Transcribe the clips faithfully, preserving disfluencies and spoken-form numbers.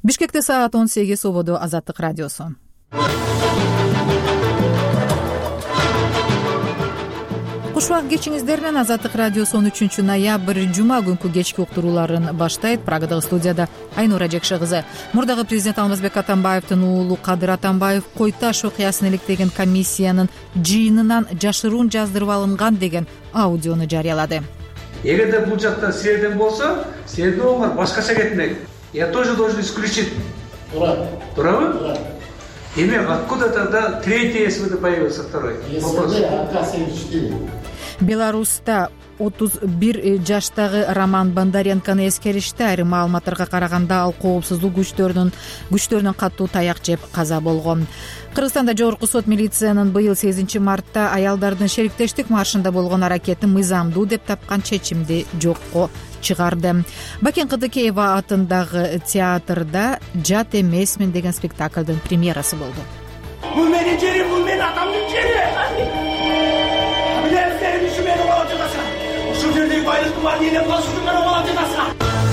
Бишкекте саат он сегиз, ободо Азаттык радиосу. Куш убак кечиңиздер менен. Азаттык радиосу он үчүнчү ноябрь жума күнкү кечки уктурууларын баштайт. Прагадагы студияда Айнура Жекше кызы. Мурдагы президент Алмазбек Атамбаевдин уулу Кадыр Атамбаев Кой Таш окуясын иликтеген комиссиянын жыйынынан жашыруун жаздырып алынган деген аудиону жарыялады. Эгерде бул жакта силерден болсо, силердин оңор башкача кетмек. Я тоже должен исключить. Тура. Турабы? Тура. Имя откуда тогда третий СВД появился, второй? СВД А К семьдесят четыре. Беларуста отуз бир жаштагы Роман Бондаренкону эскеришти. Айрым маалыматтарга караганда ал коопсуздук күчтөрүнүн күчтөрүнөн катуу таяк жеп каза болгон. Кыргызстанда жогорку сот милициянын быйыл сегизинчи мартта аялдардын шериктештик маршында болгон аракетин мыйзамдуу деп тапкан чечимди жокко чыгарды. Бакен Кыдыкеева атындагы театрда «Жат эмесмин» деген спектаклдын премьерасы болду. Бул менин жерим, бул менин атамдын жери. Билесиңер, иши мени алып жатасың. Ушул жердеги байлыктын баарын элеп калышып мени алып жатасың.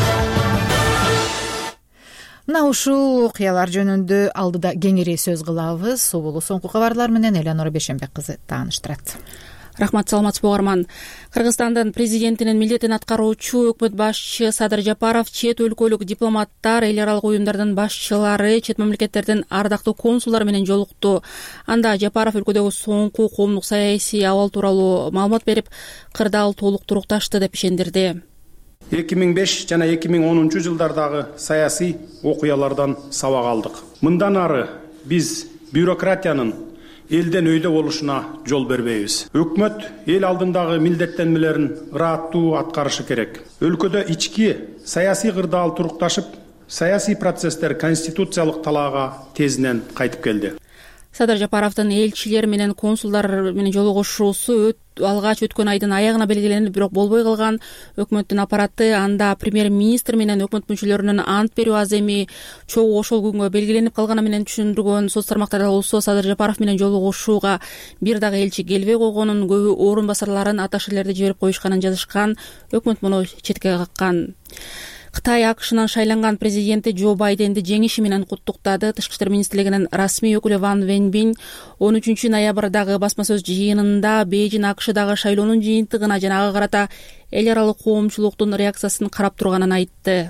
Мына ушул окуялар жөнүндө алдыда кеңири сөз кылабыз. Соболу соңку кабарлар менен Элеонора Бешенбек кызы тааныштырат. Рахмат, саламатсызбы угарман. Кыргызстандын президентинин милдетин аткаруучу өкмөт башчы Садыр Жапаров чет өлкөлүк дипломаттар, эл аралык уюмдардын башчылары, чет мамлекеттердин ардактуу консулдары менен жолукту. Анда Жапаров өлкөдөгү соңку коомдук саясий абал тууралуу маалымат берип, кырдаал толук турукташты деп ишендирди. эки миң беш жана эки миң онунчу жылдардагы саясий окуялардан сабак алдык. Мындан ары биз бюрократиянын элден өйдө болушуна жол бербейбиз. Өкмөт эл алдындагы милдеттенмелерин ыраттуу аткарышы керек. Өлкөдө ички саясий кырдаал турукташып, саясий процесстер конституциялык талаага тезинен кайтып келди. Садыр Жапаровдун элчилер менен консулдар менен жолугушуусу алгач өткөн айдын аягына белгиленип, бирок болбой калган. Өкмөттүн аппараты анда премьер-министр менен өкмөт мүчөлөрүнүн ант берүү аземи чогуу ошол күнгө белгиленип калганы менен түшүндүргөн. Соц тармактарда болсо Садыр Жапаров менен жолугушууга бир дагы элчи келбей койгонун, көбү орун басарларын аташерлерди жиберип коюшканын жазышкан. Өкмөт муну четке каккан. Кытай АКШнын шайланган президенти Джо Байденди жеңиши менен куттуктады. Тышкы иштер министрлигинин расмий өкүлү Ван Венбин он үчүнчү ноябрдагы басма сөз жыйынында Бейжин АКШдагы шайлоонун жыйынтыгына жана ага карата эл аралык коомчулуктун реакциясын карап турганын айтты.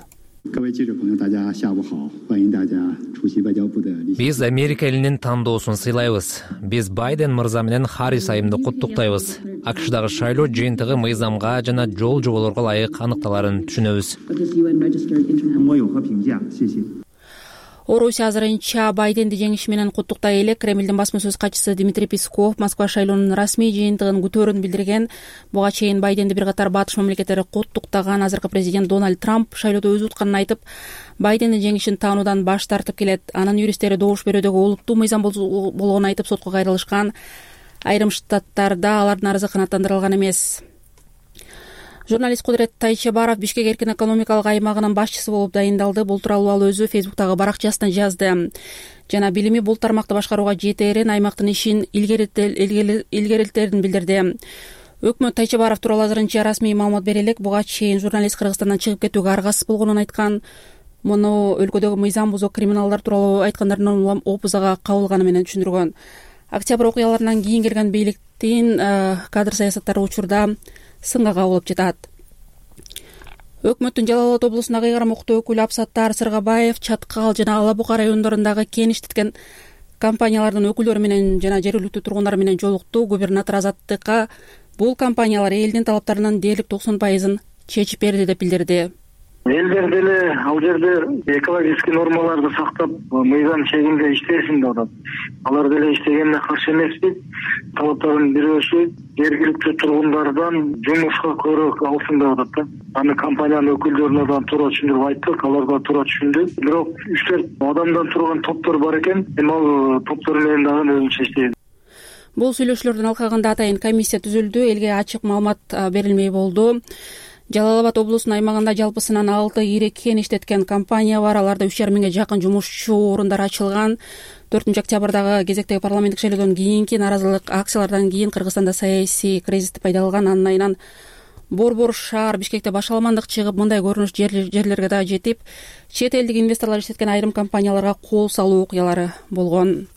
Биз Америка элинин тандоосун сыйлайбыз. Биз Байден мырза менен Харрис айымды куттуктайбыз. АКШдагы шайлоо жыйынтыгы мыйзамга жана жол жоболорго ылайык аныкталарын түшүнөбүз. Орусия азырынча Байденди жеңиши менен куттуктай элек. Кремлдин басма сөз катчысы Дмитрий Песков Москва шайлоонун расмий жыйынтыгын күтөөрүн билдирген. Буга чейин Байденди бир катар батыш мамлекеттери куттуктаган. Азыркы президент Дональд Трамп шайлоодо өз утканын айтып, Байдендин жеңишин таануудан баш тартып келет. Анын юристтери добуш берүүдөгү олуттуу мыйзам болгонун айтып сотко кайрылышкан. Айрым штаттарда алардын арызы канааттандырылган эмес. Журналист Кудурет Тайчебаров Бишкек эркин экономикалык аймагынын башчысы болуп дайындалды. Бул тууралуу ал өзү Фейсбуктагы баракчасына жазды. Жана билими бул тармакты башкарууга жетээрин, аймактын ишин илгерилтерин билдирди. Өкмөт Тайчебаров тууралуу азырынча расмий маалымат бере элек. Буга чейин журналист Кыргызстандан чыгып кетүүгө аргасыз болгонун айткан. Муну өлкөдөгү мыйзам бузук криминалдар тууралуу айткандардын улам опузага кабылганы менен түшүндүргөн. Октябрь окуяларынан кийин келген бийликтин кадр саясаттары учурда сынга кабылып жатат. Өкмөттүн Жалал Абад облусундагы ыйгарым укуктуу өкүлү Апсаттар Сыргабаев Чаткал жана Ала Бука райондорундагы кен иштеткен компаниялардын өкүлдөрү менен жана жергиликтүү тургундар менен жолукту. Губернатор Азаттыкка бул компаниялар элдин талаптарынын дээрлик токсон пайызын чечип берди деп билдирди. Элдер деле ал жерде экологический нормаларды сактап, мыйзам чегинде иштесин деп атат. Алар деле иштегенине каршы эмеспиз. Талаптарын бирөөсү жергиликтүү тургундардан жумушка көрөк алсын деп атат да. Аны компаниянын өкүлдөрүнө да туура түшүндүрүп айттык, алар да туура түшүндү. Бирок үч төрт адамдан турган топтор бар экен. Эми ал топтор менен дагы өзүнчө иштейбиз. Бул сүйлөшүүлөрдүн алкагында атайын комиссия түзүлдү. Элге ачык маалымат берилмей болду. Жалал Абад облусунун аймагында жалпысынан алты ири кен иштеткен компания бар. Аларда үч жарым миңге жакын жумушчу орундар ачылган. төртүнчү октябрдагы кезектеги парламенттик шайлоодон кийинки нааразылык акциялардан кийин Кыргызстанда саясий кризисти пайда кылган. Андан айынан борбор шаар Бишкекте башаламандык чыгып, мындай көрүнүш жерлерге да жетип, чет элдик инвесторлор иштеткен айрым компанияларга кол салуу окуялары болгон.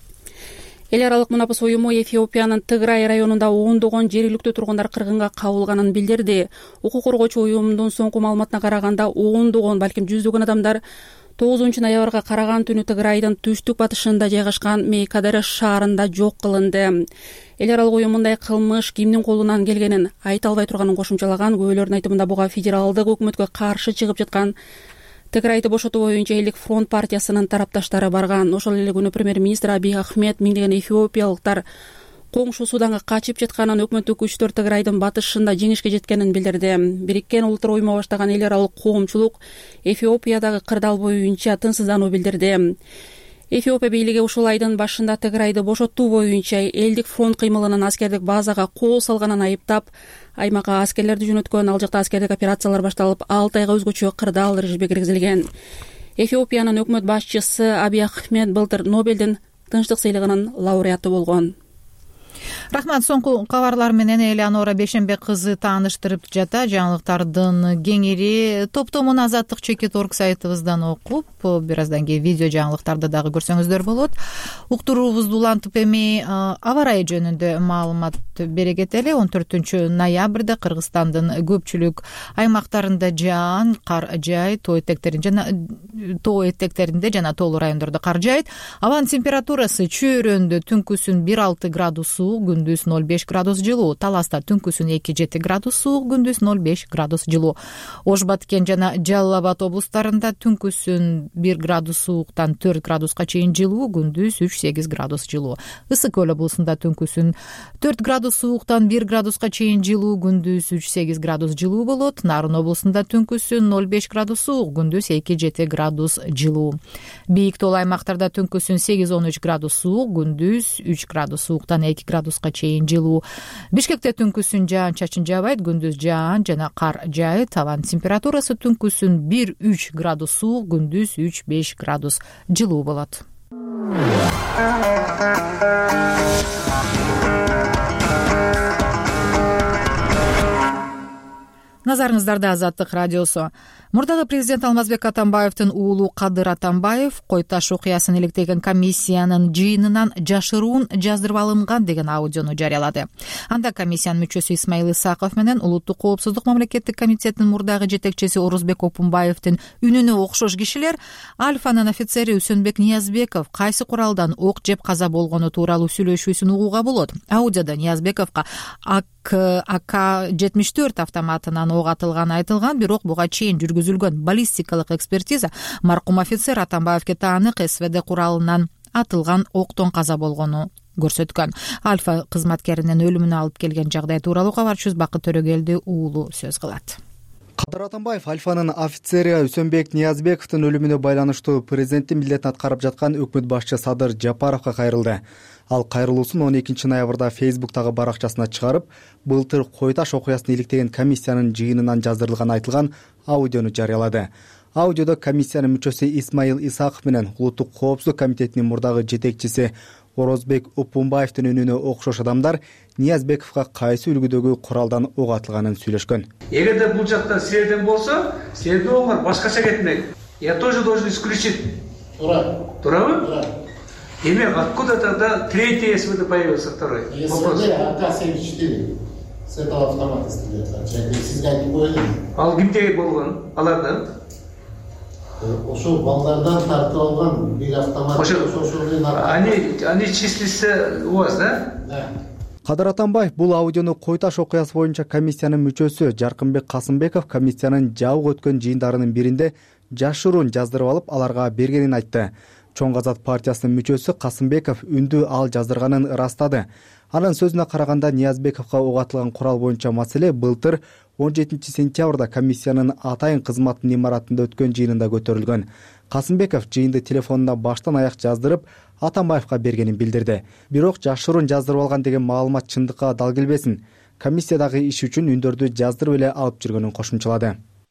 Эл аралык мунапыс уюму Эфиопиянын Тыграй районунда ондогон жергиликтүү тургундар кыргынга кабылганын билдирди. Укук коргоочу уюмдун соңку маалыматына караганда ондогон, балким жүздөгөн адамдар тогузунчу ноябрга караган түнү Тыграйдын түштүк батышында жайгашкан Мейкадереш шаарында жок кылынды. Эл аралык уюм мындай кылмыш кимдин колунан келгенин айта албай турганын кошумчалаган. Күбөлөрдүн айтымында буга федералдык өкмөткө каршы чыгып жаткан Тыграйды бошотуу боюнча Элдик фронт партиясынын тарапташтары барган. Ошол эле күнү премьер-министр Абий Ахмед миңдеген эфиопиялыктар коңшу Суданга качып жатканын, өкмөттүк күчтөр Тыграйдын батышында жеңишке жеткенин билдирди. Бириккен Улуттар уюму баштаган эл аралык коомчулук Эфиопиядагы кырдаал боюнча тынчсыздануу билдирди. Эфиопия бийлиги ушул айдын башында Тыграйды бошотуу боюнча Элдик фронт кыймылынын аскердик базага кол салганын айыптап, аймакка аскерлерди жөнөткөн. Ал жакта аскердик операциялар башталып, алты айга өзгөчө кырдаал режимге киргизилген. Эфиопиянын өкмөт башчысы Абий Ахмед былтыр Нобелдин тынчтык сыйлыгынын лауреаты болгон. Рахмат. Соңку кабарлар менен Элеонора Бешенбе кызы тааныштырып жата. Жаңылыктардын кеңири топтомун Азаттык чекит орг сайтыбыздан окуп, бир аздан кийин видео жаңылыктарды дагы көрсөңүздөр болот. Уктуруубузду улантып эми аба ырайы жөнүндө маалымат бере кетели. он төртүнчү ноябрда Кыргызстандын көпчүлүк аймактарында жаан, кар жаайт, тоо этектерин жана тоо этектеринде жана тоолуу райондордо кар жаайт. Абанын температурасы чөйрөндө түнкүсүн бир алты градус суук, күндүз ноль беш градус жылуу. Таласта түнкүсүн эки жети градус суук, күндүз ноль беш градус жылуу. Ош Баткен жана Жалал Абад облустарында түнкүсүн бир градус сууктан төрт градуска чейин жылуу, күндүз үч сегиз градус жылуу. Ысык Көл облусунда түнкүсүн төрт градус сууктан бир градуска чейин жылуу, күндүз үч сегиз градус жылуу болот. Нарын облусунда түнкүсүн ноль беш градус суук, күндүз эки жети градус жылуу. Бийик тоолуу аймактарда түнкүсүн сегиз он үч градус суук, күндүз үч градус сууктан эки градуска чейин жылуу. Бишкекте түнкүсүн жаан чачын жаабайт, күндүз жаан жана кар жаайт. Абанын температурасы түнкүсүн бир үч градус суук, күндүз үч беш градус жылуу болот. Назарыңыздарда Азаттык радиосу. Мурдагы президент Алмазбек Атамбаевдин уулу Кадыр Атамбаев Кой Таш окуясын иликтеген комиссиянын жыйынынан жашыруун жаздырып алынган деген аудиону жарыялады. Анда комиссиянын мүчөсү Исмаил Исаков менен Улуттук коопсуздук мамлекеттик комитетинин мурдагы жетекчиси Орозбек Опунбаевдин үнүнө окшош кишилер Альфанын офицери Үсөнбек Ниязбеков кайсы куралдан ок жеп каза болгону тууралуу сүйлөшүүсүн угууга болот. Аудиодо Ниязбековго А К жетимиш төрт автоматынан ок атылганы айтылган, бирок буга чейин жүргүзүлгөн баллистикалык экспертиза маркум офицер Атамбаевге таанык эс вэ дэ куралынан атылган октон каза болгону көрсөткөн. Альфа кызматкеринин өлүмүнө алып келген жагдай тууралуу кабарчыбыз Бакыт Төрөгелди уулу сөз кылат. Кадыр Атамбаев Альфанын офицери Үсөнбек Ниязбековдун өлүмүнө байланыштуу президенттин милдетин аткарып жаткан өкмөт башчы Садыр Жапаровго кайрылды. Ал кайрылуусун он экинчи ноябрда Фейсбуктагы баракчасына чыгарып, былтыр Кой Таш окуясын иликтеген комиссиянын жыйынынан жаздырылган айтылган аудиону жарыялады. Аудиодо комиссиянын мүчөсү Исмаил Исаков менен Улуттук коопсуздук комитетинин мурдагы жетекчиси Орозбек Опунбаевдин үнүнө окшош адамдар Ниязбековго кайсы үлгүдөгү куралдан ок атылганын сүйлөшкөн. Эгерде бул жакта силерден болсо, силердин оңор башкача кетмек. Я тоже должен исключить. Тура. Турабы? Тура. Демек, откуда тогда третий эс вэ дэ появился, второй? эс вэ дэ А К семьдесят четыре. С этого автомата стреляет. Сизге айтып койдум. Ал кимде болгон? Алардан? Ошол балдардан тартып алган бир автомат. Они, они числятся у вас, да? Да. Кадыр Атамбаев бул аудиону Кой Таш окуясы боюнча комиссиянын мүчөсү Жаркынбек Касымбеков комиссиянын жабык өткөн жыйындарынын биринде жашыруун жаздырып алып, аларга бергенин айтты. Чоң Азат партиясынын мүчөсү Касымбеков үндү ал жаздырганын ырастады. Анын сөзүнө караганда Ниязбековго ок атылган курал боюнча маселе былтыр он жетинчи сентябрда комиссиянын атайын кызматтын имаратында өткөн жыйынында көтөрүлгөн. Касымбеков жыйынды телефонуна баштан аяк жаздырып, Атамбаевга бергенин билдирди. Бирок жашыруун жаздырып алган деген маалымат чындыкка дал келбесин. Комиссиядагы иш үчүн үндөрдү жаздырып эле алып жүргөнүн кошумчалады.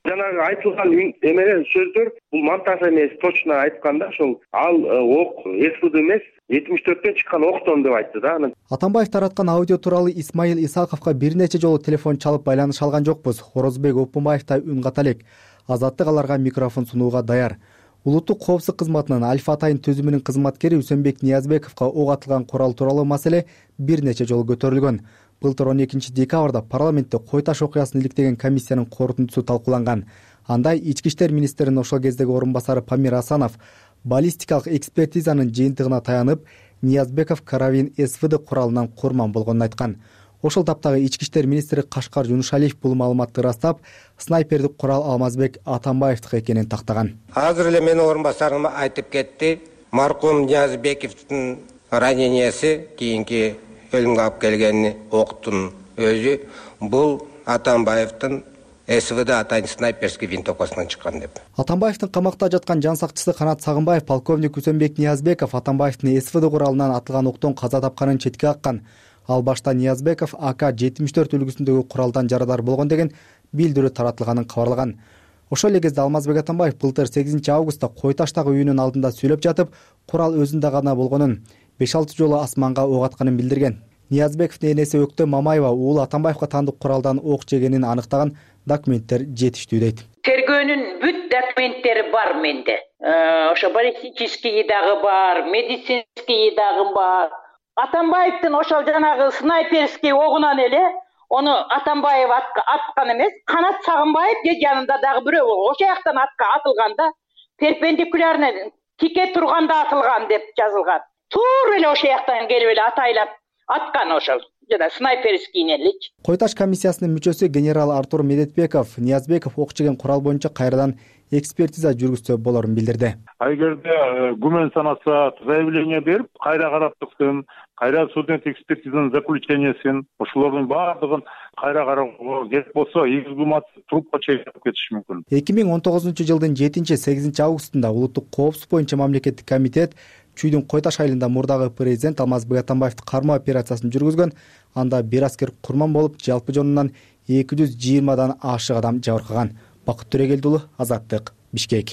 жанагы айтылган эмелер сөздөр бул монтаж эмес, точно айтканда ошол ал ок СВД эмес, жетимиш төрттөн чыккан октон деп айтты да. Анан Атамбаев тараткан аудио тууралуу Исмаил Исаковго бир нече жолу телефон чалып байланыш алган жокпуз. Орозбек Опунбаев да үн ката элек. Азаттык аларга микрофон сунууга даяр. Улуттук коопсуздук кызматынын Альфа Атайын түзүмүнүн кызматкери Үсөнбек Ниязбековго ок атылган курал тууралуу маселе бир нече жолу көтөрүлгөн. Былтыр он экинчи декабрда парламентте Кой Таш окуясын иликтеген комиссиянын корутундусу талкууланган. Анда ички иштер министринин ошол кездеги орун басары Памир Асанов баллистикалык экспертизанын жыйынтыгына таянып, Ниязбеков карабин СВД куралынан курман болгонун айткан. Ошол таптагы ички иштер министри Кашкар Жунушалиев бул маалыматты ырастап, снайпердик курал Алмазбек Атамбаевдики экенин тактаган. Азыр эле менин орун басарым айтып кетти. Маркум Ниязбековдун ранениясы кийинки өлүмгө алып келгени октун өзү бул Атамбаевдин СВД Атайын снайперский винтовкасынан чыккан деп. Атамбаевдин камакта жаткан жан сакчысы Канат Сагынбаев полковник Үсөнбек Ниязбеков Атамбаевдин СВД куралынан атылган октон каза тапканын четке каккан. Ал башта Ниязбеков А К жетимиш төрт үлгүсүндөгү куралдан жарадар болгон деген билдирүү таратылганын кабарлаган. Ошол эле кезде Алмазбек Атамбаев былтыр сегизинчи августта Кой Таштагы үйүнүн алдында сүйлөп жатып, курал өзүндө гана болгонун, беш алты жолу асманга ок атканын билдирген. Ниязбековдун энеси Өктө Мамаева уулу Атамбаевга таандык куралдан ок жегенин аныктаган документтер жетиштүү дейт. Тергөөнүн бүт документтери бар менде. Ошо баллистический дагы бар, медицинский дагы бар. Атамбаевдин ошол жанагы снайперский огунан эле ону Атамбаев аткан эмес, Канат Сагынбаев же жанында дагы бирөө болгон. Ошол жактан атка атылганда перпендикулярно тике турганда атылган деп жазылган. Туура эле ошол жактан келип эле атайлап аткан ошол жана снайперский элеч. Кой Таш комиссиясынын мүчөсү генерал Артур Медетбеков Ниязбеков ок жеген курал боюнча кайрадан экспертиза жүргүзсө болорун билдирди. Эгерде күмөн санаса заявление берип, кайра карап чыксын, кайра судебный экспертизанын заключениесин, ошолордун баардыгын кайра кароого керек болсо, эгиз кумат трупка чейип кетиши мүмкүн. эки миң он тогузунчу жылдын жетинчи сегизинчи августунда улуттук коопсуздук боюнча мамлекеттик комитет Чүйдүн Кой Таш айылында мурдагы президент Алмазбек Атамбаевди кармоо операциясын жүргүзгөн. Анда бир аскер курман болуп, жалпы жонунан эки жүз жыйырмадан ашык адам жабыркаган. Бакыт Төрөгелдиұлы, Азаттык, Бишкек.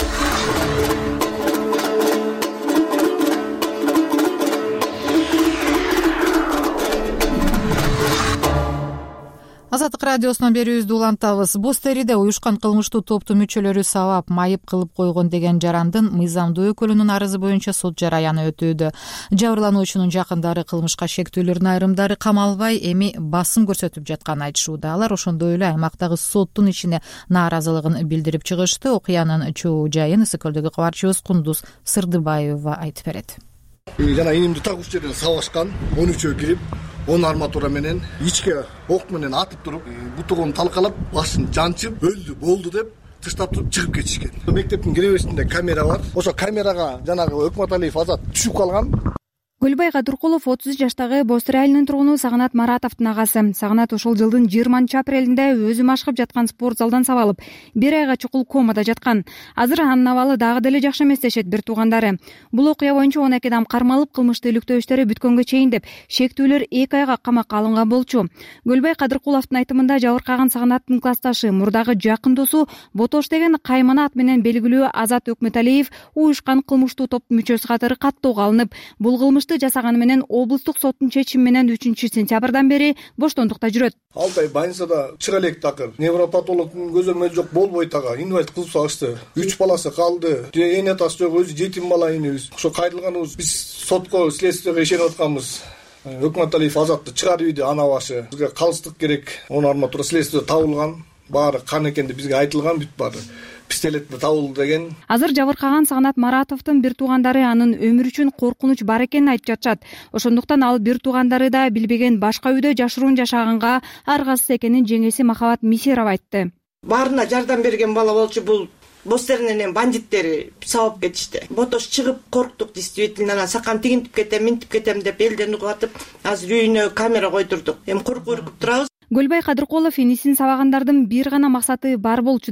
Азаттык радиосунан берүүбүздү улантабыз. Боз териде уюшкан кылмыштуу топтун мүчөлөрү сабап майып кылып койгон деген жарандын мыйзамдуу өкүлүнүн арызы боюнча суд жараяны өтүүдө. Жабырлануучунун жакындары кылмышка шектүүлөрдүн айрымдары камалбай, эми басым көрсөтүп жатканын айтышууда. Алар ошондой эле аймактагы соттун ишине нааразылыгын билдирип чыгышты. Окуянын чоо жайын Ысыкөлдөгү кабарчыбыз Кундуз Сырдыбаева айтып берет. Жана инимди так уч жерден сабашкан, он үчөө кирип, он арматура менен ичке ок менен атып туруп, бутугун талкалап, башын жанчып, өлдү, болду деп тыштап туруп чыгып кетишкен. Мектептин киребесинде камера бар. Ошо камерага жанагы Өкмөталиев Азат түшүп калган. Гүлбай Кадыркулов отуз жаштагы Боз Тери айылынын тургуну Сагынат Маратовдун агасы. Сагынат ошол жылдын жыйырманчы апрелинде өзү машыгып жаткан спорт залдан сабалып, бир айга чукул комада жаткан. Азыр анын абалы дагы деле жакшы эмес дешет бир туугандары. Бул окуя боюнча он эки адам кармалып, кылмыштуу иликтөө иштери бүткөнгө чейин деп шектүүлөр эки айга камакка алынган болчу. Гүлбай Кадыркуловдун айтымында жабыркаган Сагынаттын классташы, мурдагы жакын досу Ботош деген каймана ат менен белгилүү Азат Өкмөталиев уюшкан кылмыштуу топтун мүчөсү катары каттоого алынып, бул кылмышты жасаганы менен облустук соттун чечими менен үчүнчү сентябрдан бери боштондукта жүрөт. Алтай больницада чыга элек такыр. Невропатологдун көзөмөлү жок, болбой тага инвалид кылып салышты. үч баласы калды. Эне атасы жок, өзү жетим бала энебиз. Ошо кайрылганыбыз биз сотко, следствиеге ишенип атканбыз. Өкмөталиев Азатты чыгарып үйдү ана башы. Бизге калыстык керек. Он арматура следствие табылган. Баары кан экени бизге айтылган, бүт баары. Пистолетте табылды деген. Азыр жабыркаган Сагынат Маратовдун бир туугандары анын өмүрү үчүн коркунуч бар экенин айтып жатышат. Ошондуктан ал бир туугандары да билбеген башка үйдө жашыруун жашаганга аргасыз экенин жеңеси Махабат Мисерова айтты. Баарына жардам берген бала болчу, бул Боз Теринин бандиттери сабап кетишти. Ботош чыгып корктук действительно, анан сакан тигинтип кетем, минтип кетем деп элден угатып, азыр үйүнө камера койдурдук. Эми коркуп үркүп турабыз. Гүлбай Кадыркулов инисин сабагандардын бир гана максаты бар болчу дейт.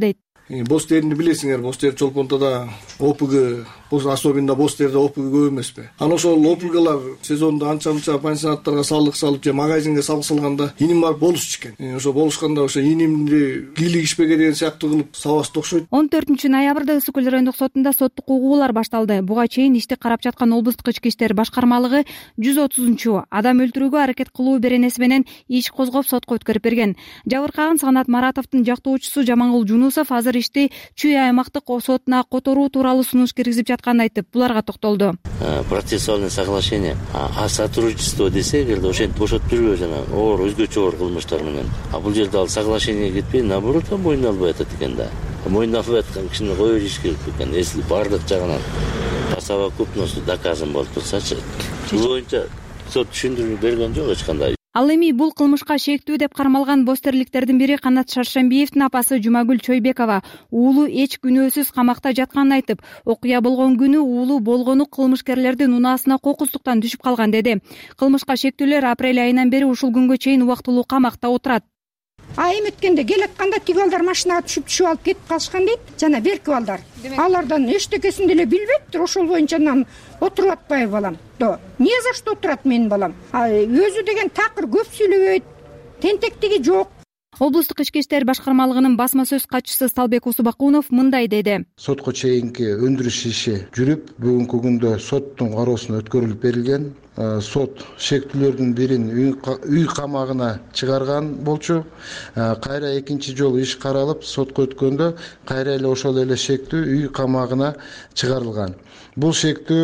боз терини билесиңер, боз тери чолпонтода ОПГ, особенно боз терде ОПГ көп эмеспи. Анан ошол ОПГлар сезондо анча мынча пансионаттарга салык салып же магазинге салык салганда иним барып болушчу экен. Ошо болушканда ошо инимди кийлигишпеге деген сыяктуу кылып сабашты окшойт. он төртүнчү ноябрда Ысык Көл райондук сотунда соттук угуулар башталды. Буга чейин ишти карап жаткан облустук ички иштер башкармалыгы жүз отузунчу адам өлтүрүүгө аракет кылуу беренеси менен иш козгоп сотко өткөрүп берген. Жабыркаган Сагнат Маратовдун жактоочусу Жамангул Жунусов азыр ишти Чүй аймактык сотуна которуу тууралуу сунуш киргизип жатканын айтып, буларга токтолду. Процессуальное соглашение, а сотрудничество десек, эле ошентип бошотуп жүрбөйбү жана оор өзгөчө оор кылмыштар менен. А бул жерде ал соглашение кетпей, наоборот, мойнуна албай атат экен да. Мойнуна албай аткан кишини кое бериш керек экен. Если бардык жагынан по совокупности доказан болуп турсачы, бул боюнча сот түшүндүрүү берген жок эч кандай. Ал эми бул кылмышка шектүү деп кармалган бостерликтердин бири Канат Шаршембиевдин апасы Жумагүл Чойбекова уулу эч күнөөсүз камакта жатканын айтып, окуя болгон күнү уулу болгону кылмышкерлердин унаасына кокустуктан түшүп калган деди. Кылмышка шектүүлөр апрель айынан бери ушул күнгө чейин убактылуу камакта отурат. Айым өткөндө келатканда тиги балдар машинага түшүп түшүп алып кетип калышкан дейт. Жана берки балдар. Алардан эчтекесин деле билбептир. Ошол боюнча нам отуруп атпайбы балам. Не за что отурат менин балам? Өзү деген такыр көп сүйлөбөйт. Тентектиги жок. Облустук ички иштер башкармалыгынын басма сөз катчысы Салбек Усубакунов мындай деди. Сотко чейинки өндүрүш иши жүрүп, бүгүнкү күндө соттун кароосуна өткөрүлүп берилген. Сот шектүүлөрдүн бирин үй камагына чыгарган болчу. Кайра экинчи жолу иш каралып, сотко өткөндө кайра эле ошол эле шектүү үй камагына чыгарылган. Бул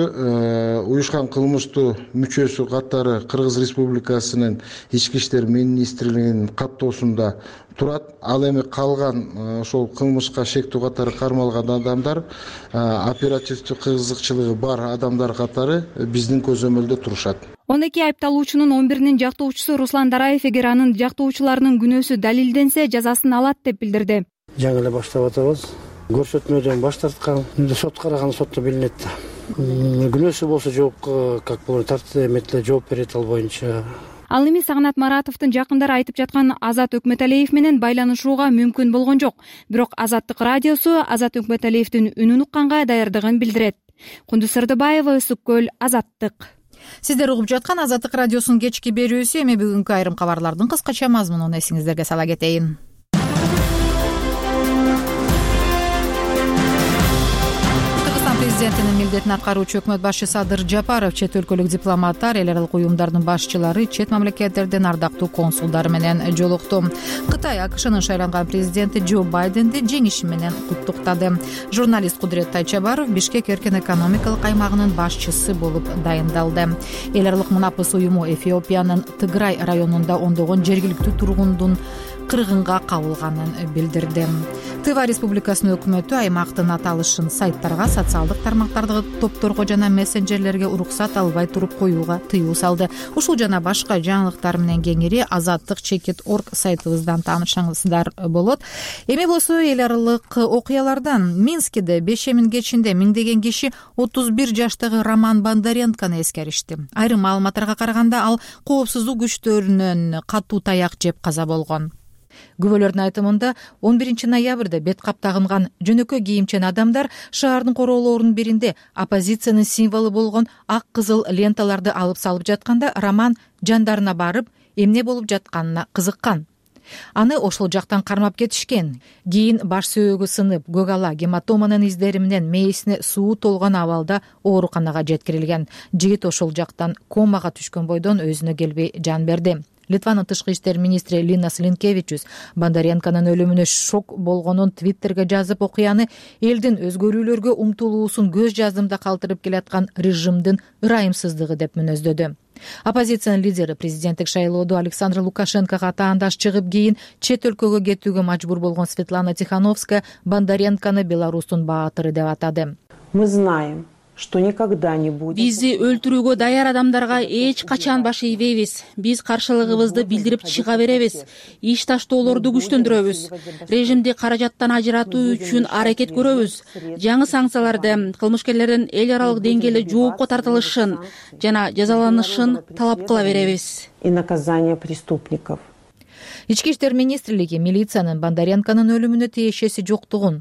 шектүү уюшкан кылмыштуу мүчөсү катары Кыргыз Республикасынын ички иштер министрлигинин каттоосунда турат. Ал эми калган ошол кылмышка шектүү катары кармалган адамдар оперативдик кызыкчылыгы бар адамдар катары биздин көзөмөлдө турушат. он эки айыпталуучунун он биринин жактоочусу Руслан Дараев эгер анын жактоочуларынын күнөөсү далилденсе, жазасын алат деп билдирди. Жаңы эле баштап атабыз. Көрсөтмөдөн баш тарткан, сот караган сотто билинет. Күнөөсү болсо жооп как болот, тартып эметиле жооп берет ал боюнча. Ал эми Сагнат Маратовдун жакындары айтып жаткан Азат Өкмөталиев менен байланышууга мүмкүн болгон жок. Бирок Азаттык радиосу Азат Өкмөталиевдин үнүн укканга даярдыгын билдирет. Кундуз Сырдыбаева, Ысык Көл, Азаттык. Сиздер угуп жаткан Азаттык радиосунун кечки берүүсү. Эми бүгүнкү айрым кабарлардын кыскача мазмунун эсиңиздерге сала кетейин. Президентинин милдетин аткаруучу өкмөт башчысы Адыр Жапаров чет өлкөлүк дипломаттар, эл аралык уюмдардын башчылары, чет мамлекеттердин ардактуу консулдары менен жолукту. Кытай АКШнын шайланган президенти Джо Байденди жеңиши менен куттуктады. Журналист Кудурет Тайчабаров Бишкек эркин экономикалык аймагынын башчысы болуп дайындалды. Эл аралык мунапыс уюму Эфиопиянын Тыграй районунда ондогон жергиликтүү тургундун кыргынга кабылганын билдирди. Тыва Республикасынын өкмөтү аймактын аталышын сайттарга, социалдык тармактардагы топторго жана мессенджерлерге уруксат албай туруп коюуга тыюу салды. Ушул жана башка жаңылыктар менен кеңири азаттык чекит точка орг сайтыбыздан таанышаңыздар болот. Эми болсо эл аралык окуялардан Минскиде бешемин кечинде миңдеген киши отуз бир жаштагы Роман Бондаренкону эскеришти. Айрым маалыматтарга караганда ал коопсуздук күчтөрүнөн катуу таяк жеп каза болгон. Күбөлөрдүн айтымында он биринчи ноябрда бет кап тагынган жөнөкөй кийимчен адамдар шаардын короолорунун биринде оппозициянын символу болгон ак кызыл ленталарды алып салып жатканда Роман жандарына барып, эмне болуп жатканына кызыккан. Аны ошол жактан кармап кетишкен. Кийин баш сөөгү сынып, көк ала гематоманын издери менен мээсине суу толгон абалда ооруканага жеткирилген. Жигит ошол жактан комага түшкөн бойдон өзүнө келбей жан берди. Литванын тышкы иштер министри Линас Линкевичус Бондаренконун өлүмүнө шок болгонун Твиттерге жазып, окуяны элдин өзгөрүүлөргө умтулуусун көз жаздымда калтырып келаткан режимдин ырайымсыздыгы деп мүнөздөдү. Оппозициянын лидери президенттик шайлоодо Александр Лукашенкого таандаш чыгып, кийин чет өлкөгө кетүүгө мажбур болгон Светлана Тихановская Бондаренкону Беларустун баатыры деп атады. Мы знаем, что никогда не будет. Бизди өлтүрүүгө даяр адамдарга эч качан баш ийбейбиз. Биз каршылыгыбызды билдирип чыга беребиз. Иш таштоолорду күчтөндүрөбүз. Режимди каражаттан ажыратуу үчүн аракет көрөбүз. Жаңы санкцияларды, кылмышкерлердин эл аралык деңгээлде жоопко тартылышын жана жазаланышын талап кыла беребиз. И наказание преступников. Ички иштер министрлиги милициянын Бондаренконун өлүмүнө тиешеси жоктугун,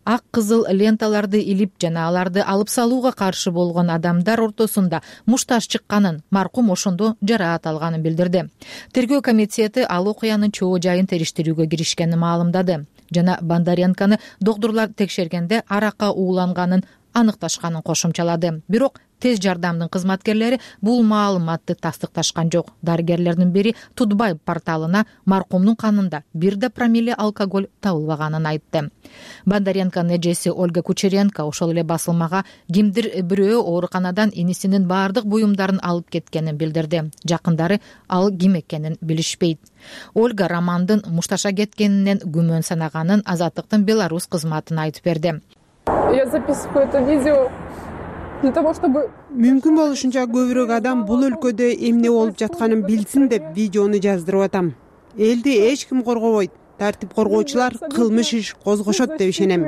ак кызыл ленталарды илип жана аларды алып салууга каршы болгон адамдар ортосунда мушташ чыкканын, маркум ошондо жараат алганын билдирди. Тергөө комитети ал окуянын чоо жайын териштирүүгө киришкенин маалымдады жана Бондаренканы доктурлар текшергенде аракка ууланганын аныкташканын кошумчалады. Бирок тез жардамдын кызматкерлери бул маалыматты тастыкташкан жок. Дарыгерлердин бири Тутбай порталына маркумдун канында бир да промилле алкоголь табылбаганын айтты. Бондаренканын эжеси Ольга Кучеренко ошол эле басылмага кимдир бирөө ооруканадан инисинин баардык буюмдарын алып кеткенин билдирди. Жакындары ал ким экенин билишпейт. Ольга Романдын мушташа кеткенинен күмөн санаганын Азаттыктын Беларусь кызматына айтып берди. Я записываю это видео для того, чтобы мүмкүн болушунча көбүрөөк адам бул өлкөдө эмне болуп жатканын билсин деп видеону жаздырып атам. Элди эч ким коргобойт. Тартип коргоочулар кылмыш иш козгошот деп ишенем.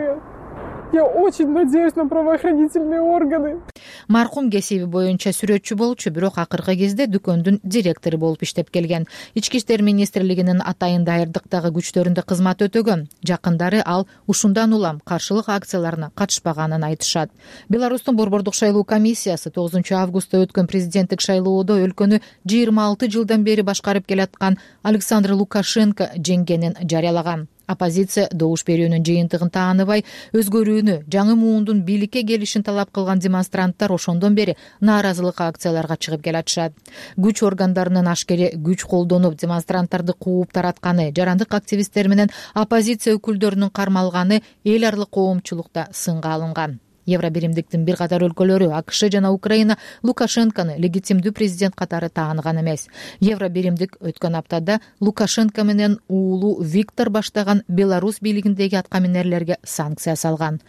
Я очень надеюсь на правоохранительные органы. Маркум кесиби боюнча сүрөтчү болчу, бирок акыркы кезде дүкөндүн директору болуп иштеп келген. Ички иштер министрлигинин атайын дайырдыктагы күчтөрүндө кызмат өтөгөн. Жакындары ал ушундан улам каршылык акцияларына катышпаганын айтышат. Беларустун борбордук шайлоо комиссиясы тогузунчу августта өткөн президенттик шайлоодо өлкөнү жыйырма алты жылдан бери башкарып келаткан Александр Лукашенко жеңгенин жарыялаган. Оппозиция добуш берүүнүн жыйынтыгын тааныбай, өзгөрүүнү, жаңы муундун бийликке келишин талап кылган демонстранттар ошондон бери нааразылык акцияларга чыгып келатышат. Күч органдарынын ашкере күч колдонуп демонстранттарды кууп таратканы, жарандык активисттер менен оппозиция өкүлдөрүнүн кармалганы эл аралык коомчулукта сынга алынган. Евробиримдиктин бир катар өлкөлөрү АКШ жана Украина Лукашенкону легитимдүү президент катары тааныган эмес. Евробиримдик өткөн аптада Лукашенко менен уулу Виктор баштаган Беларусь бийлигиндеги аткаминерлерге санкция салган.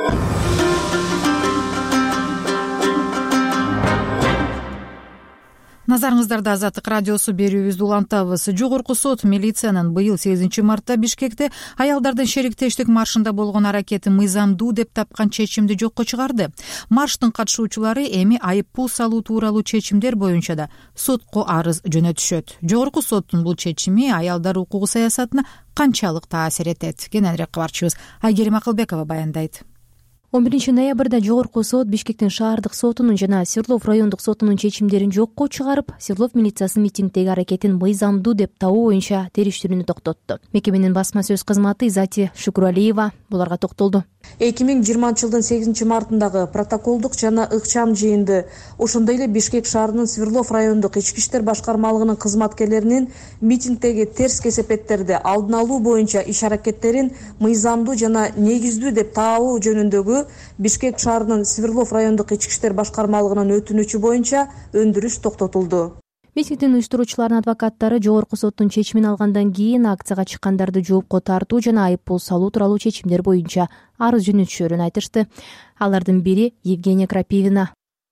Назарыңыздарда Азаттык радиосу берүүбүздү улантабыз. Жогорку сот милициянын быйыл сегизинчи мартта Бишкекте аялдардын шериктештик маршында болгон аракети мыйзамдуу деп тапкан чечимди жокко чыгарды. Марштын катышуучулары эми айып пул салуу тууралуу чечимдер боюнча да сотко арыз жөнөтүшөт. Жогорку соттун бул чечими аялдар укугу саясатына канчалык таасир этет? Кененирээк кабарчыбыз Айгерим Акылбекова баяндайт. он биринчи ноябрда Жогорку сот Бишкектин шаардык сотунун жана Свердлов райондук сотунун чечимдерин жокко чыгарып, Свердлов милициясынын митингдеги аракетин мыйзамдуу деп табуу боюнча териштирүүнү токтотту. Мекеменин басма сөз кызматы Изати Шукуралиева буларга токтолду. эки миң жыйырманчы жылдын сегизинчи мартындагы протоколдук жана ыкчам жыйынды, ошондой эле Бишкек шаарынын Свердлов райондук ички иштер башкармалыгынын кызматкерлеринин митингдеги терс кесепеттерди алдын алуу боюнча иш-аракеттерин мыйзамдуу жана негиздүү деп табуу жөнүндөгү Бишкек шаарынын Свердлов райондук ички иштер башкармалыгынын өтүнүчү боюнча өндүрүш токтотулду. Митингдин уюштуруучуларынын адвокаттары Жогорку соттун чечимин алгандан кийин акцияга чыккандарды жоопко тартуу жана айып пул салуу тууралуу чечимдер боюнча арыз жөнөтүшөрүн айтышты. Алардын бири Евгения Крапивина.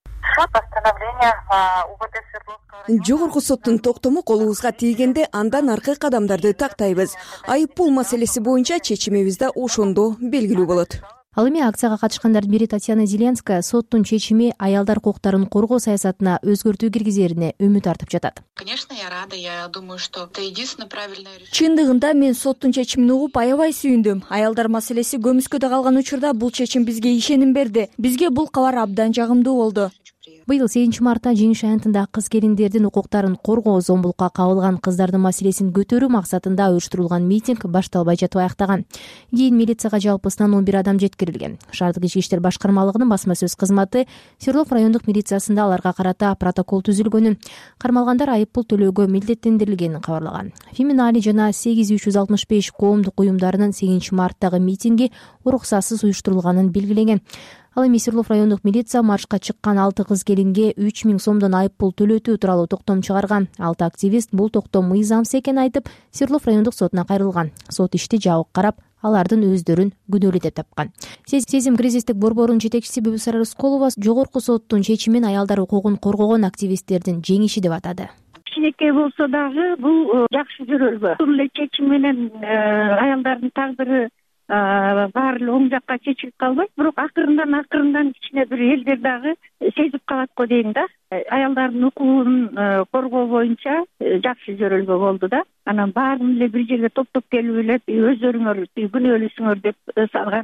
Жогорку соттун токтому колубузга тийгенде андан аркы кадамдарды тактайбыз. Айып пул маселеси боюнча чечимибиз да ошондо белгилүү болот. Ал эми акцияга катышкандардын бири Татьяна Зеленская соттун чечими аялдар укуктарын коргоо саясатына өзгөртүү киргизерине үмүт артып жатат. Конечно, я рада. Я думаю, что это единственное правильное решение. Чындыгында мен соттун чечимин угуп аябай сүйүндүм. Аялдар маселеси көмүскөдө калган учурда бул чечим бизге ишеним берди. Бизге бул кабар абдан жагымдуу болду. Быйыл сегизинчи мартта жеңиш аянтында кыз келиндердин укуктарын коргоо, зомбулукка кабылган кыздардын маселесин көтөрүү максатында уюштурулган митинг башталбай жатып аяктаган. Кийин милицияга жалпысынан он бир адам жеткирилген. Шаардык ички иштер башкармалыгынын басма сөз кызматы Свердлов райондук милициясында аларга карата протокол түзүлгөнүн, кармалгандар айып пул төлөөгө милдеттендирилгенин кабарлаган. Феминали жана сегиз үч жүз алтымыш беш коомдук уюмдарынын сегизинчи марттагы митинги уруксатсыз уюштурулганын белгилеген. Ал эми Свердлов райондук милиция маршка чыккан алты кыз келинге үч миң сомдон айып пул төлөтүү тууралуу токтом чыгарган. Алты активист бул токтом мыйзамсыз экенин айтып, Свердлов райондук сотуна кайрылган. Сот ишти жабык карап, алардын өздөрүн күнөөлүү деп тапкан. Сезим кризистик борборунун жетекчиси Бүбүсара Рысколова Жогорку соттун чечимин аялдар укугун коргогон активисттердин жеңиши деп атады. Кичинекей болсо дагы бул жакшы жөрөлбө. Бул эле чечим менен аялдардын тагдыры баары эле оң жакка чечилип калбайт, бирок акырындан акырындан кичине бир элдер дагы сезип калат го дейм да. Аялдардын укугун коргоо боюнча жакшы жөрөлбө болду да. Анан баарын эле бир жерге топтоп келип элеп өздөрүңөр күнөөлүүсүңөр деп салган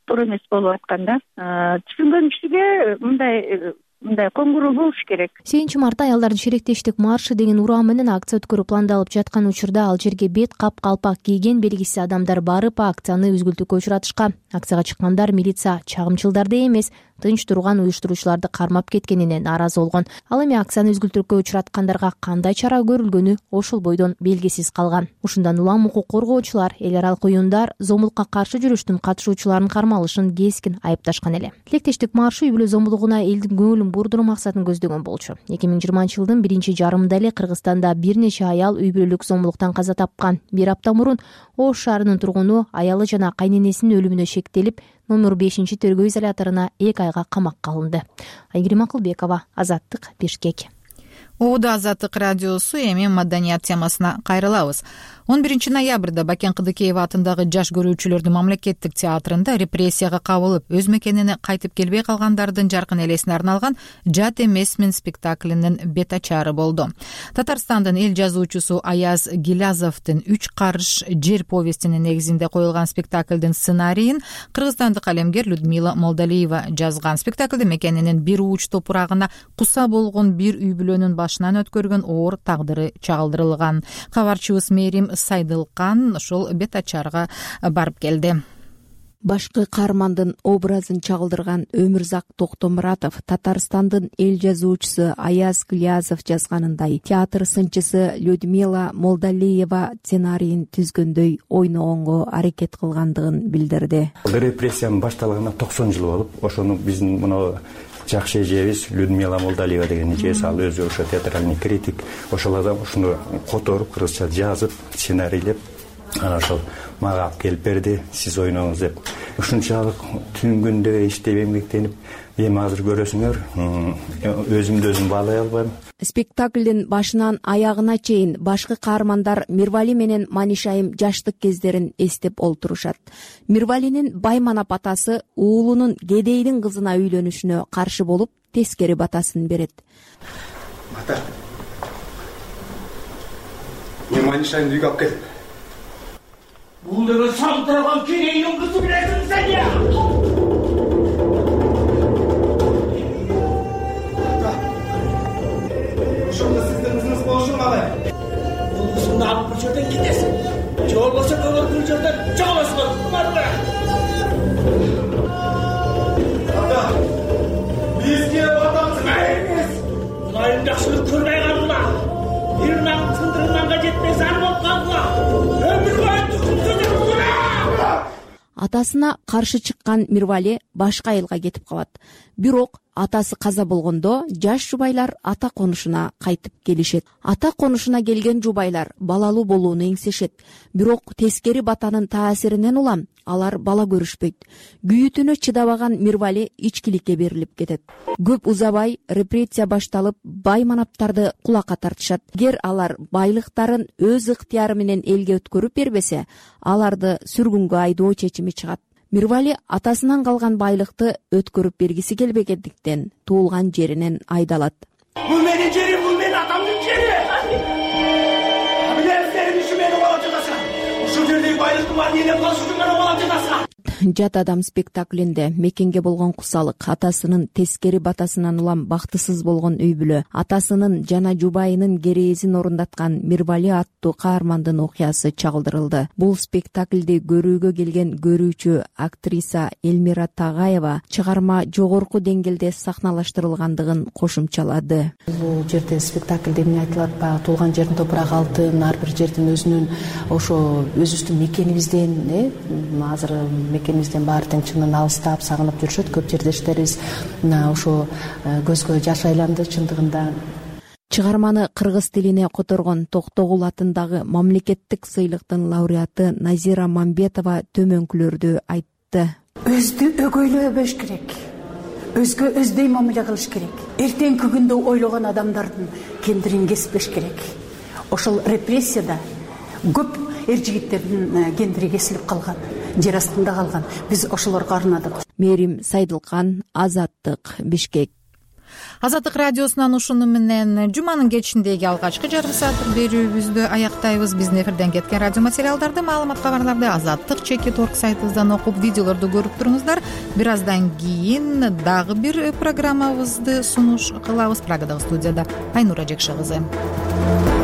туура эмес болуп аткан да. Түшүнгөн кишиге мындай мындай коңгуроо болуш керек. сегизинчи мартта аялдардын шеректештик маршы деген уран менен акция өткөрүү пландалып жаткан учурда ал жерге бет кап калпак кийген белгисиз адамдар барып акцияны үзгүлтүккө учуратышкан. Акцияга чыккандар милиция чагымчылдарды эмес, тынч турган уюштуруучуларды кармап кеткенине нааразы болгон. Ал эми акцияны үзгүлтүккө учураткандарга кандай чара көрүлгөнү ошол бойдон белгисиз калган. Ушундан улам укук коргоочулар, эл аралык уюмдар зомбулукка каршы жүрүштүн катышуучуларын кармалышын кескин айыпташкан эле. Тилектештик маршы үй бүлө зомбулугуна элдин көңүлүн бурдуруу максатын көздөгөн болчу. эки миң жыйырманчы жылдын биринчи жарымында эле Кыргызстанда бир нече аял үй бүлөлүк зомбулуктан каза тапкан. Бир апта мурун Ош шаарынын тургуну аялы жана кайненесинин өлүмүнө шектелип, номер бешинчи тергөө изоляторуна эки айга камакка алынды. Айгерим Акылбекова, Азаттык, Бишкек. Оодо Азаттык радиосу, эми маданият темасына кайрылабыз. он биринчи ноябрда Бакен Кыдыкеев атындагы жаш көрүүчүлөрдүн мамлекеттик театрында репрессияга кабылып, өз мекенине кайтып келбей калгандардын жаркын элесине арналган «Жат эмесмин» спектаклинин бет ачары болду. Татарстандын эл жазуучусу Аяз Гилязовдун «Үч карыш жер» повестинин негизинде коюлган спектаклдин сценарийин кыргызстандык калемгер Людмила Молдалиева жазган. Спектаклде мекенинин бир уч топурагына куса болгон бир үй бүлөнүн башынан өткөргөн оор тагдыры чагылдырылган. Кабарчыбыз Мерим Сайдылкан ошол бет ачарга барып келди. Башкы каармандын образын чагылдырган Өмүрзак Токтомуратов Татарстандын эл жазуучусу Аяз Гилязов жазганындай театр сынчысы Людмила Молдалиева сценарийин түзгөндөй ойногонго аракет кылгандыгын билдирди. Репрессиянын башталганына токсон жыл болуп, ошону биздин мына жакшы эжебиз Людмила Молдалиева деген эжебиз, ал өзү ошо театральный критик, ошол адам ушуну которуп, кыргызча жазып, сценарийлеп, анан ошол мага алып келип берди, сиз ойноңуз деп. Ушунчалык түн күндө иштеп эмгектенип, эми азыр көрөсүңөр, өзүмдү өзүм баалай албайм. Спектаклдин башынан аягына чейин башкы каармандар Мирвали менен Манишайым жаштык кездерин эстеп олтурушат. Мирвалинин Байманап атасы уулунун Кедейдин кызына үйлөнүшүнө каршы болуп, тескери батасын берет. Ата, мен Манишайымды үйгө алып кел. Бул деген салтыраган Кедейдин кызы билесиң сен я? Ошондо сиздин кызыңыз болушу калай? Бул кызыңды алып бир жерден кетесиң. Же болбосо бөгөлгөн жерден жоголосуңар. Барбы? Ата, бизге батамыз эмес. Кудайым жакшылык көрбөй калгыла. Бир нан тындырганга жетпей зар болуп калгыла. Өмүр бою түзүп кура. Атасына каршы чыккан Мирвали башка айылга кетип калат. Бирок атасы каза болгондо жаш жубайлар ата конушуна кайтып келишет. Ата конушуна келген жубайлар балалуу болууну эңсешет. Бирок тескери батанын таасиринен улам алар бала көрүшпөйт. Күйүтүнө чыдабаган Мирвали ичкиликке берилип кетет. Көп узабай репрессия башталып, байманаптарды кулакка тартышат. Эгер алар байлыктарын өз ыктыяры менен элге өткөрүп бербесе, аларды сүргүнгө айдоо чечими чыгат. Мирвали атасынан калган байлыкты өткөрүп бергиси келбегендиктен туулган жеринен айдалат. Бул менин жерим, бул менин атамдын жери. Билесиңер, иши мени алып жатасың. Ушул жердеги байлыктын баарын элеп калыш үчүн гана алып жатасың. Жат адам спектаклинде мекенге болгон кусалык, атасынын тескери батасынан улам бактысыз болгон үй бүлө, атасынын жана жубайынын кереезин орундаткан Мирвали аттуу каармандын окуясы чагылдырылды. Бул спектаклди көрүүгө келген көрүүчү актриса Элмира Тагаева чыгарма жогорку деңгээлде сахналаштырылгандыгын кошумчалады. Бул жерде спектаклде эмне айтылат? Баягы туулган жердин топурагы алтын, ар бир жердин өзүнүн ошо өзүбүздүн мекенибизден, э, азыр мекенибизден баары тең чынын алыстап, сагынып жүрүшөт. Көп жердештерибиз ошо көзгө жаш айланды чындыгында. Чыгарманы кыргыз тилине которгон Токтогул атындагы мамлекеттик сыйлыктын лауреаты Назира Мамбетова төмөнкүлөрдү айтты. Өздү өгөйлөбөш керек. Өзгө өздөй мамиле кылыш керек. Эртеңки күндө ойлогон адамдардын кендирин кеспеш керек. Ошол репрессияда көп эр жигиттердин кендири кесилип калган, жер астында калган. Биз ошолорго арнадык. Мерим Сайдылкан, Азаттык, Бишкек. Азаттык радиосунан ушуну менен жуманын кечиндеги алгачкы жарым сааттык берүүбүздү аяктайбыз. Биздин эфирден кеткен радио материалдарды, маалымат кабарларды азаттык чекит орг сайтыбыздан окуп, видеолорду көрүп туруңуздар. Бир аздан кийин дагы бир программабызды сунуш кылабыз. Прагадагы студияда Айнура Жекше кызы.